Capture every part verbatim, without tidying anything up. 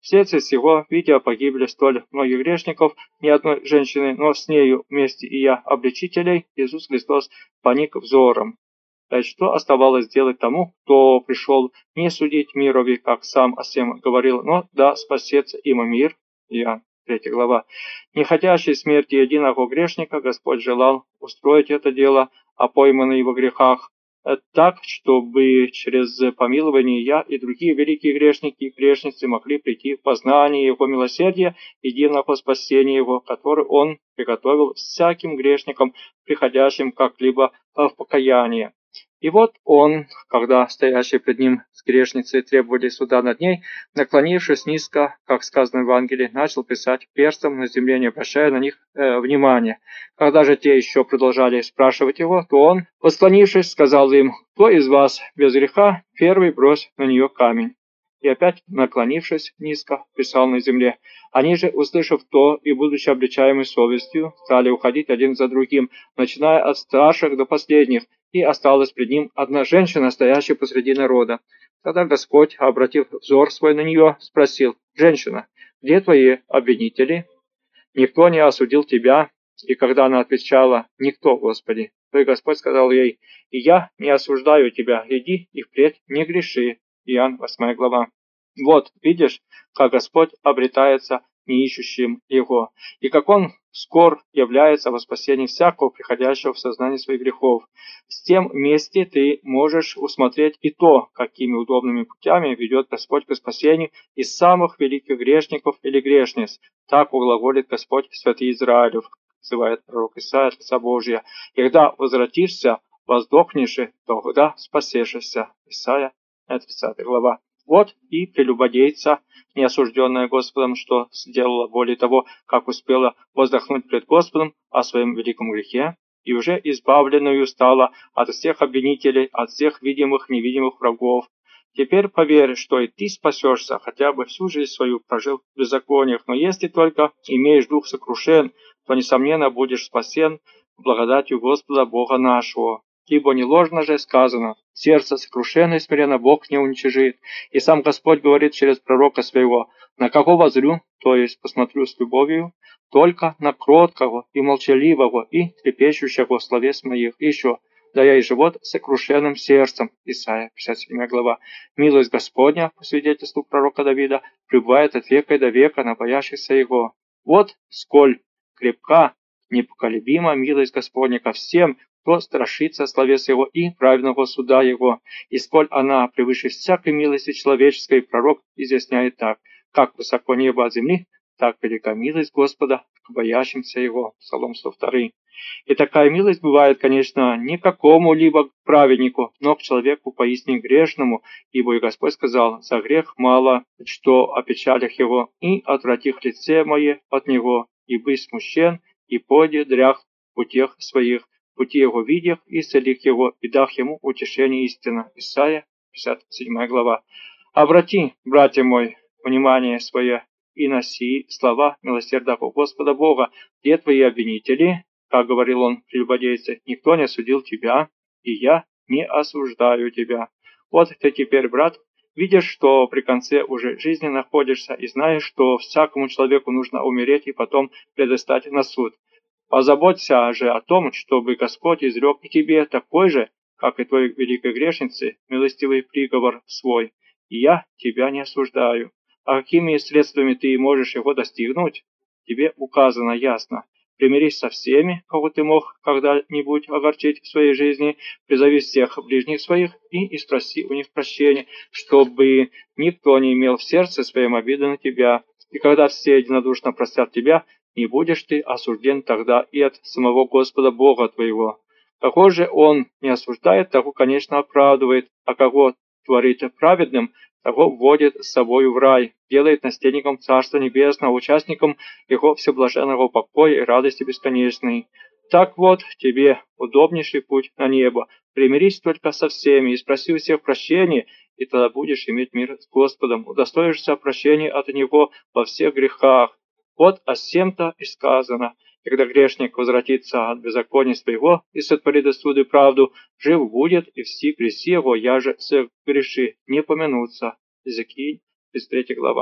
Вследствие сего, видя погибли столь многих грешников, ни одной женщины, но с нею вместе и я, обличителей, Иисус Христос поник взором. А что оставалось делать тому, кто пришел не судить мирови, как сам о сем говорил, но да спасется им мир? Иоанн, третья глава. Не хотящий смерти единого грешника, Господь желал устроить это дело, а пойманный во грехах, так, чтобы через помилование я и другие великие грешники и грешницы могли прийти в познание Его милосердия, единого спасения Его, который Он приготовил всяким грешникам, приходящим как-либо в покаяние. И вот он, когда стоящие пред ним с грешницей требовали суда над ней, наклонившись низко, как сказано в Евангелии, начал писать перстом на земле, не обращая на них э, внимания. Когда же те еще продолжали спрашивать его, то он, восклонившись, сказал им: «Кто из вас без греха, первый брось на нее камень». И опять, наклонившись низко, писал на земле. Они же, услышав то и будучи обличаемы совестью, стали уходить один за другим, начиная от старших до последних, и осталась пред ним одна женщина, стоящая посреди народа. Тогда Господь, обратив взор свой на нее, спросил: «Женщина, где твои обвинители? Никто не осудил тебя?» И когда она отвечала: «Никто, Господи», то и Господь сказал ей: «И я не осуждаю тебя, иди и впредь не греши». Иоанн, восьмая глава. Вот, видишь, как Господь обретается не ищущим Его, и как Он скор является во спасении всякого, приходящего в сознание своих грехов. С тем вместе ты можешь усмотреть и то, какими удобными путями ведет Господь к спасению из самых великих грешников или грешниц. Так углаголит Господь святый Израилев, называет пророк Исаия, от лица Божия. И когда возвратишься, воздохнешь, тогда спасешься. Исаия, тридцатая глава. Вот и прелюбодейца, не осужденная Господом, что сделала более того, как успела воздохнуть пред Господом о своем великом грехе, и уже избавленную стала от всех обвинителей, от всех видимых и невидимых врагов. Теперь поверь, что и ты спасешься, хотя бы всю жизнь свою прожил в беззакониях, но если только имеешь дух сокрушен, то, несомненно, будешь спасен благодатью Господа Бога нашего. Ибо не ложно же сказано: сердце сокрушенное и смиренно Бог не уничижит. И сам Господь говорит через пророка своего: на кого воззрю, то есть посмотрю с любовью, только на кроткого и молчаливого и трепещущего в словес моих. И еще: да я и живот сокрушенным сердцем. Исайя, пятьдесят седьмая глава. Милость Господня, по свидетельству пророка Давида, пребывает от века и до века на боящихся его. Вот сколь крепка, непоколебима милость Господня ко всем, кто страшится словес Его и праведного суда Его, и сколь она превыше всякой милости человеческой, пророк изъясняет так: как высоко небо от земли, так велика милость Господа к боящимся Его. Псалом сто два. И такая милость бывает, конечно, не какому-либо праведнику, но к человеку поистине грешному, ибо и Господь сказал: за грех мало, что о печалях его, и отвратих лице мое от него, и быть смущен, и пойди дрях в путях своих, пути его видях, и целих его, и дах ему утешение истина. Исайя, пятьдесят седьмая глава. Обрати, братья мой, внимание свое и на сии слова милосердного Господа Бога: где твои обвинители? Как говорил он прелюбодейце: никто не осудил тебя, и я не осуждаю тебя. Вот ты теперь, брат, видишь, что при конце уже жизни находишься, и знаешь, что всякому человеку нужно умереть и потом предстать на суд. Позаботься же о том, чтобы Господь изрек и тебе такой же, как и той великой грешнице, милостивый приговор свой. И я тебя не осуждаю. А какими средствами ты можешь его достигнуть, тебе указано ясно. Примирись со всеми, кого ты мог когда-нибудь огорчить в своей жизни, призови всех ближних своих и спроси у них прощения, чтобы никто не имел в сердце своем обиды на тебя. И когда все единодушно простят тебя, не будешь ты осужден тогда и от самого Господа Бога твоего. Кого же Он не осуждает, того, конечно, оправдывает, а кого творит праведным, того вводит с собою в рай, делает наследником Царства Небесного, участником Его всеблаженного покоя и радости бесконечной. Так вот, тебе удобнейший путь на небо. Примирись только со всеми и спроси у всех прощения, и тогда будешь иметь мир с Господом, удостоишься прощения от Него во всех грехах. Вот о сем-то и сказано: когда грешник возвратится от беззакония своего и сотворит суд и правду, жив будет, и все грехи его, я же согреши, не помянутся. Иезекииль, тридцать третья глава.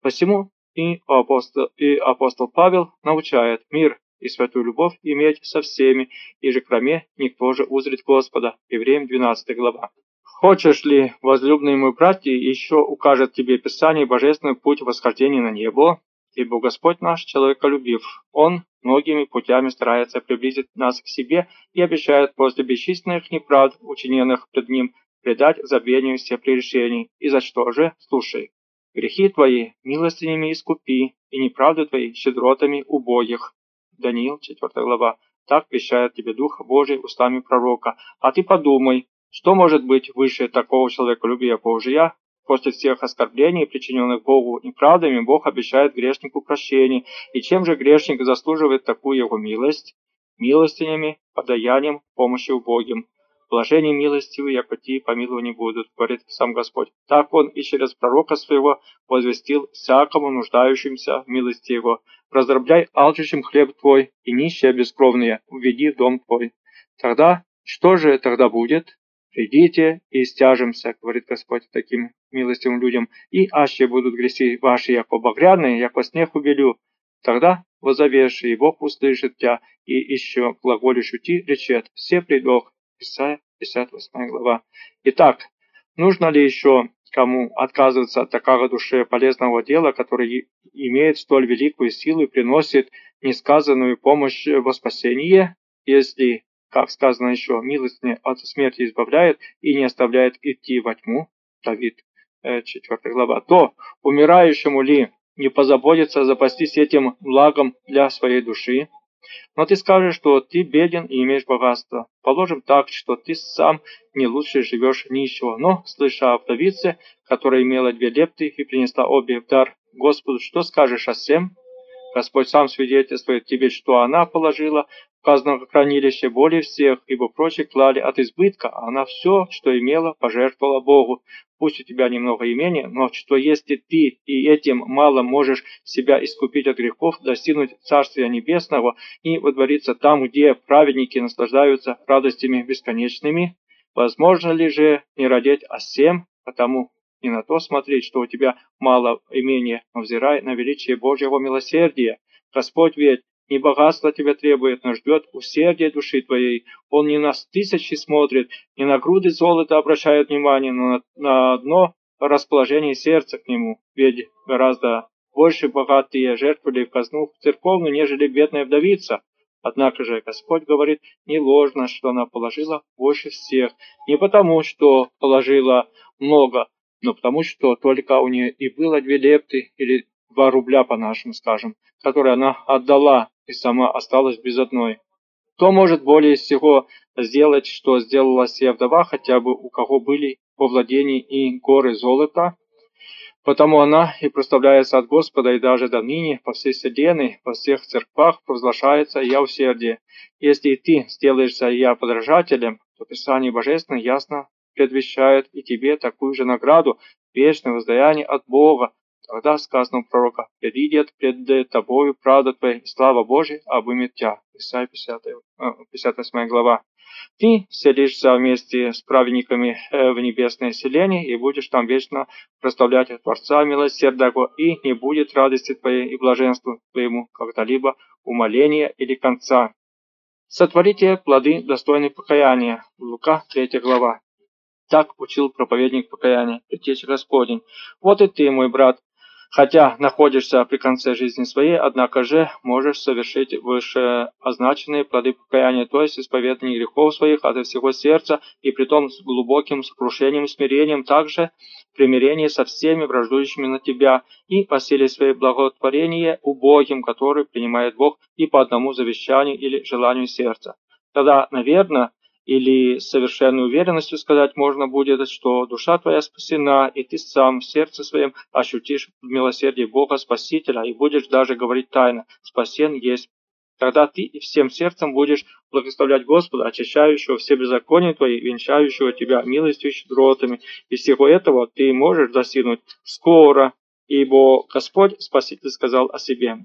Посему и апостол, и апостол Павел научает мир и святую любовь иметь со всеми, и же кроме никто же узрит Господа. Евреям двенадцатая глава. Хочешь ли, возлюбленные мои братья, еще укажет тебе Писание божественный путь восхождения на небо? Ибо Господь наш человеколюбив. Он многими путями старается приблизить нас к себе и обещает после бесчисленных неправд, учиненных пред Ним, предать забвению все прегрешений. И за что же? Слушай. Грехи твои милостинями искупи, и неправды твои щедротами убогих. Даниил, четвёртая глава. Так вещает тебе Дух Божий устами пророка. А ты подумай, что может быть выше такого человеколюбия Божия? После всех оскорблений, причиненных Богу неправдами, Бог обещает грешнику прощение. И чем же грешник заслуживает такую его милость? Милостинями, подаянием, помощью убогим. Блажение милостивые, яко ти помилованы будут, говорит сам Господь. Так Он и через пророка своего возвестил всякому нуждающимся в милости Его. Раздробляй алчущим хлеб твой, и нищие бескровные введи в дом твой. Тогда, что же тогда будет? Придите и стяжемся, говорит Господь таким милостивым людям, и аще будут грехи ваши, яко багряные, яко снег убелю. Тогда возовешь, и Бог услышит тебя, и еще глаголишь ти речет, все придох. Исайя, пятьдесят восьмая глава. Итак, нужно ли еще кому отказываться от такого душе полезного дела, которое имеет столь великую силу и приносит несказанную помощь во спасение, если, как сказано еще, милостиня от смерти избавляет и не оставляет идти во тьму, Давид, четвёртая глава, то умирающему ли не позаботиться запастись этим благом для своей души? Но ты скажешь, что ты беден и имеешь богатство. Положим так, что ты сам не лучше живешь нищего. Но, слыша о вдовице, которая имела две лепты и принесла обе в дар Господу, что скажешь о всем? Господь сам свидетельствует тебе, что она положила в казанное хранилище более всех, ибо прочие клали от избытка, а она все, что имела, пожертвовала Богу. Пусть у тебя немного имения, но что если ты и этим мало можешь себя искупить от грехов, достигнуть Царствия Небесного и водвориться там, где праведники наслаждаются радостями бесконечными? Возможно ли же не родить о всем, потому не на то смотреть, что у тебя мало имения, но взирай на величие Божьего милосердия. Господь ведь не богатство тебя требует, но ждет усердия души твоей. Он не на тысячи смотрит, не на груды золота обращает внимание, но на, на одно расположение сердца к нему. Ведь гораздо больше богатые жертвовали в казну церковную, нежели бедная вдовица. Однако же Господь говорит не ложно, что она положила больше всех. Не потому, что положила много, но потому что только у нее и было две лепты, или два рубля по-нашему скажем, которые она отдала и сама осталась без одной. Кто может более всего сделать, что сделала сия вдова, хотя бы у кого были во владении и горы золота? Потому она и проставляется от Господа, и даже до ныне по всей вселенной, во всех церквах провозглашается я усердие. Если и ты сделаешься я подражателем, то Писание Божественное ясно предвещает и тебе такую же награду, вечное воздаяние от Бога. Тогда сказано у пророка, «Предидет пред тобою правда твоя и слава Божия обымет тебя». Исайя пятьдесят восьмая глава. Ты вселишься вместе с праведниками в небесное селение и будешь там вечно прославлять Творца милосердного, и не будет радости твоей и блаженству твоему когда-либо умоления или конца. Сотворите плоды достойные покаяния. Лука, третья глава. Так учил проповедник покаяния, предтеча Господень. Вот и ты, мой брат, хотя находишься при конце жизни своей, однако же можешь совершить вышеозначенные плоды покаяния, то есть исповедание грехов своих от всего сердца, и притом с глубоким сокрушением и смирением, также примирение со всеми враждующими на тебя, и по силе своей благотворения убогим, который принимает Бог, и по одному завещанию или желанию сердца. Тогда, наверное, или с совершенной уверенностью сказать можно будет, что душа твоя спасена, и ты сам в сердце своем ощутишь милосердие Бога Спасителя, и будешь даже говорить тайно «спасен есть». Тогда ты и всем сердцем будешь благословлять Господа, очищающего все беззакония твои, венчающего тебя милостью и щедротами. И всего этого ты можешь достигнуть скоро, ибо Господь Спаситель сказал о себе: «Бог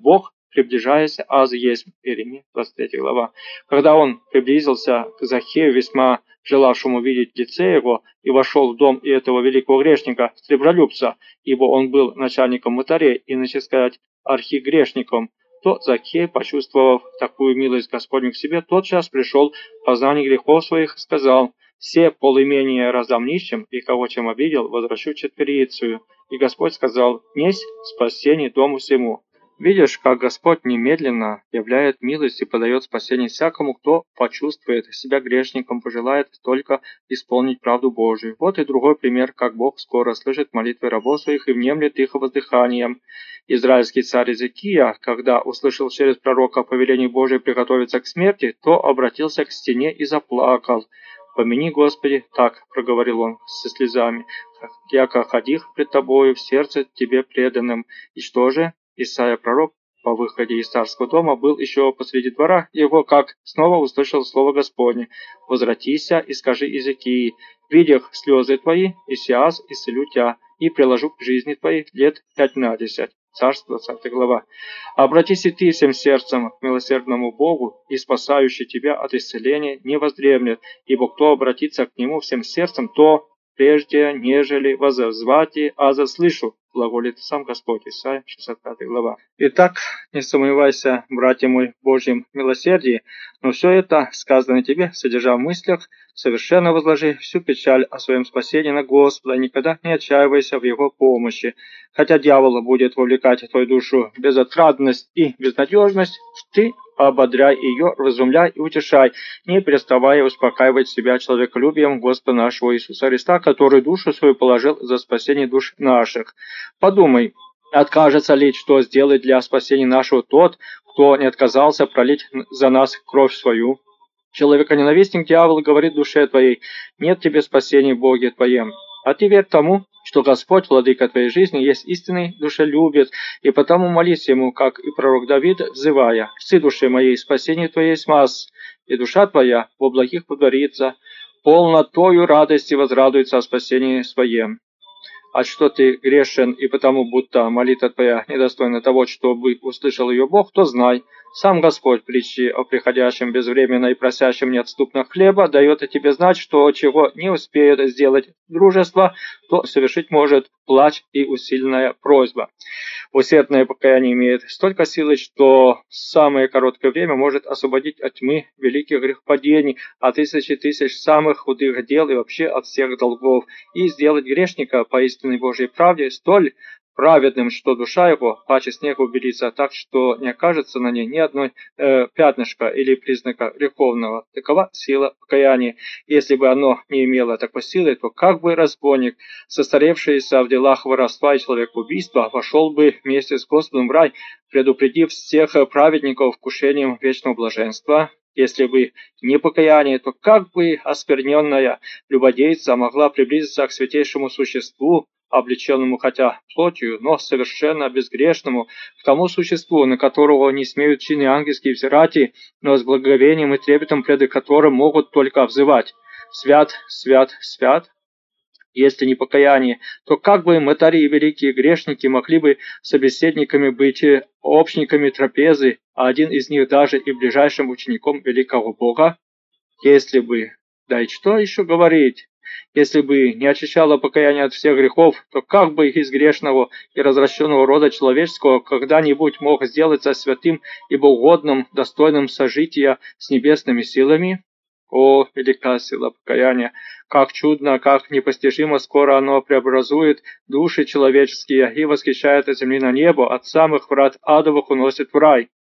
приближаясь, аз есть». Иеремия, двадцать третья глава. Когда он приблизился к Захею, весьма желавшему видеть лице его, и вошел в дом и этого великого грешника, сребролюбца, ибо он был начальником мытарей, иначе сказать, архигрешником, то Закхей, почувствовав такую милость Господню к себе, тотчас пришел в познание грехов своих и сказал: «Все полымения раздам нищим, и кого чем обидел, возвращу четверицию». И Господь сказал: «Несть спасение дому всему». Видишь, как Господь немедленно являет милость и подает спасение всякому, кто почувствует себя грешником, пожелает только исполнить правду Божию. Вот и другой пример, как Бог скоро слышит молитвы рабов своих и внемлет их воздыханием. Израильский царь Иезекия, когда услышал через пророка повеление Божие приготовиться к смерти, то обратился к стене и заплакал. «Помяни, Господи», так проговорил он со слезами, «яко ходих пред тобою в сердце тебе преданным». И что же? Исайя пророк по выходе из царского дома был еще посреди двора его, как снова услышал слово Господне: «Возвратися и скажи Иезекии: видях слезы твои, и сиас исцелю тебя, и приложу к жизни твоей лет пятнадцать». Царство, двадцатая глава. «Обратись и ты всем сердцем к милосердному Богу, и спасающий тебя от исцеления не воздремлет, ибо кто обратится к нему всем сердцем, то прежде, нежели воззвать, а заслышу, глаголит сам Господь». Исайя, шестьдесят пятая глава. Итак, не сомневайся, братья мой, в Божьем милосердии, но все это, сказанное тебе, содержа в мыслях, совершенно возложи всю печаль о своем спасении на Господа, и никогда не отчаивайся в Его помощи. Хотя дьявол будет вовлекать твою душу в безотрадность и безнадежность, ты ободряй ее, разумляй и утешай, не переставая успокаивать себя человеколюбием Господа нашего Иисуса Христа, который душу свою положил за спасение душ наших. Подумай, откажется ли, что сделать для спасения нашего тот, кто не отказался пролить за нас кровь свою? Человеконенавистник дьявол говорит душе твоей: «Нет тебе спасения в Боге твоем». А ты верь тому, что Господь, владыка твоей жизни, есть истинный душелюбец, и потому молись Ему, как и пророк Давид, взывая: «Вцы душе моей, спасение твое есть масс, и душа твоя во благих подворится, полнотою радости возрадуется о спасении своем». А что ты грешен, и потому будто молитва твоя недостойна того, чтобы услышал ее Бог, то знай, сам Господь, притчи о приходящем безвременно и просящем неотступно хлеба, дает и тебе знать, что чего не успеет сделать дружество, то совершить может плач и усиленная просьба. Усердное покаяние имеет столько силы, что в самое короткое время может освободить от тьмы великих грехопадений, от тысячи тысяч самых худых дел и вообще от всех долгов, и сделать грешника по истинной Божьей правде столь праведным, что душа его паче снега убелится, так что не окажется на ней ни одной э, пятнышка или признака греховного. Такова сила покаяния. Если бы оно не имело такой силы, то как бы разбойник, состаревшийся в делах воровства и человекоубийства, вошел бы вместе с Господом в рай, предупредив всех праведников вкушением вечного блаженства? Если бы не покаяние, то как бы оскверненная любодейца могла приблизиться к святейшему существу, облеченному хотя плотью, но совершенно безгрешному, к тому существу, на которого не смеют чины ангельские взирать, но с благоговением и трепетом пред которым могут только взывать: «Свят, свят, свят». Если не покаяние, то как бы мытари и великие грешники могли бы собеседниками быть общниками трапезы, а один из них даже и ближайшим учеником великого Бога? Если бы, да и что еще говорить? Если бы не очищало покаяние от всех грехов, то как бы из грешного и развращенного рода человеческого когда-нибудь мог сделаться святым и богоугодным, достойным сожития с небесными силами? О, велика сила покаяния! Как чудно, как непостижимо скоро оно преобразует души человеческие и восхищает от земли на небо, от самых врат адовых уносит в рай.